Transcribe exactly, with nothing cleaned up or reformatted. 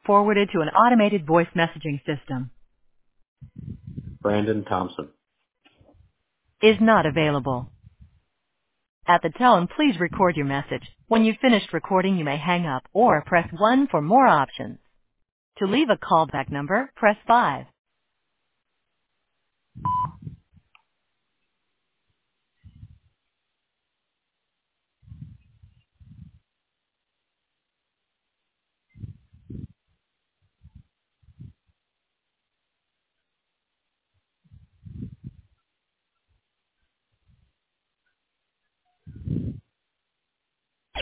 Forwarded to an automated voice messaging system. Brandon Thompson. Is not available. At the tone, please record your message. When you've finished recording, you may hang up or press one for more options. To leave a callback number, press five.